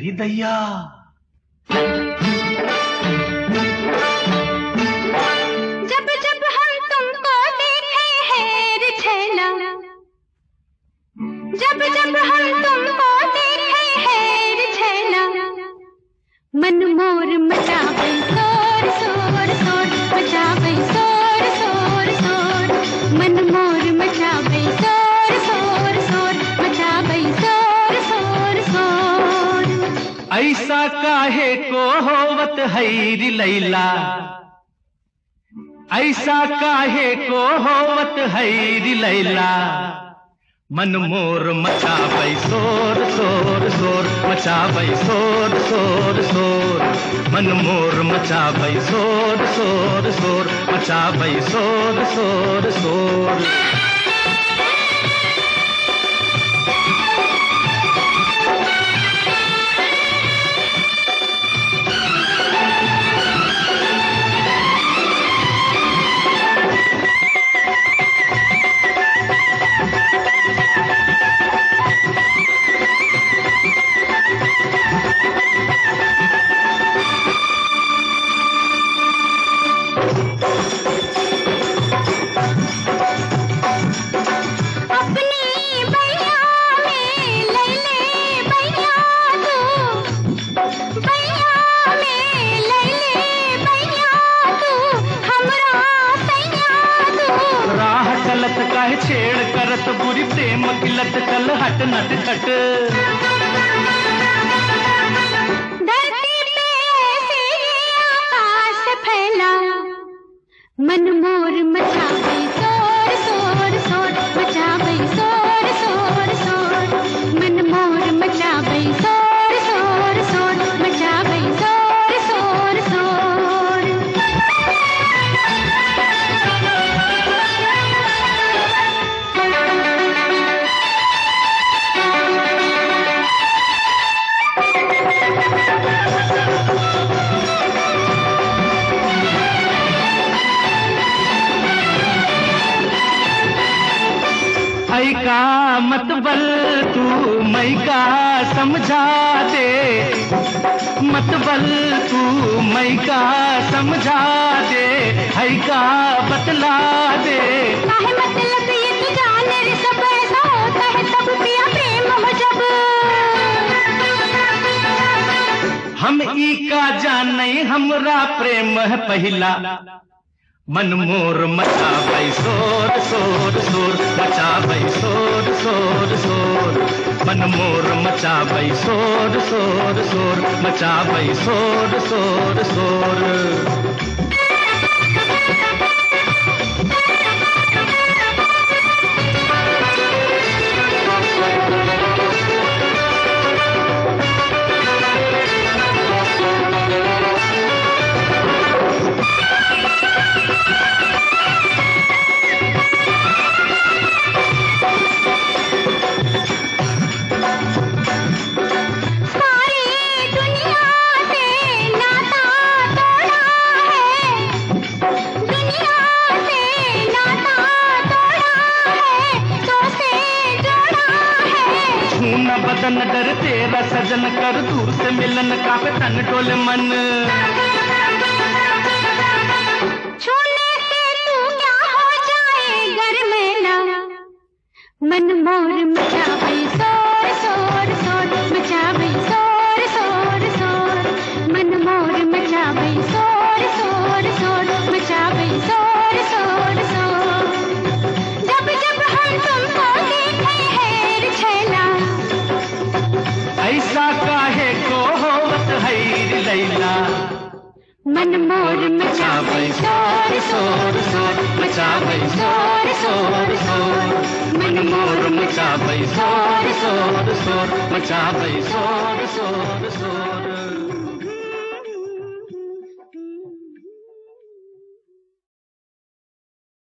अरे दैया जब जब हम तुमको देखे हैं रे छैला, जब जब हम तुमको देखे हैं रे छैला, मन मोर मचावे शोर शोर शोर, मचावे शोर शोर शोर, मन मोर मचावे शोर शोर शोर, मचावे शोर शोर शोर। ऐसा काहे को होवत हैरी लैला, ऐसा काहे को होवत हैरी लैला, मन मोर मचाबै शोर शोर शोर, मचाबै शोर शोर शोर, मन मोर मचाबै शोर शोर शोर, मचाबै शोर शोर शोर। छेड़ करत बुरी प्रेम किलत कल हट नट खट, धरती पे ऐसे आकाश फैला, मन मोर मचावे शोर शोर शोर, मचावे शोर शोर शोर, मन मोर मचावे शोर शोर शोर, मचावे शोर शोर शोर। ऐ का मतबल तू मैं का समझा दे, मतबल तू मैं का समझा दे, है का बतला दे। काहे मतलब ये तू जाने रे, सब ऐसा होता है तब पिया प्रेम हो जब, हम ई का जाने हमरा प्रेम है पहिला, मन मोर मचाबै शोर शोर शोर, मचाबै शोर शोर शोर, मन मोर मचाबै शोर शोर शोर, मचाबै शोर शोर शोर। बदन डर तेरा सजन कर, दूर से मिलन काफे तन डोले मन, छूने से तू क्या हो जाए घर में ना, मन मोर मचावे शोर शोर शोर, मचावे शोर शोर शोर, मन मोर मचावे शोर शोर शोर, मचावे शोर शोर शोर। जब जब हम तुमको देखे हैं रे छैला, ऐसा काहे को होवत हैरी लैला, मन मोर मचावे शोर शोर शोर, मचावे शोर शोर शोर, मन मोर मचाबै शोर शोर शोर, मचाबै शोर शोर शोर।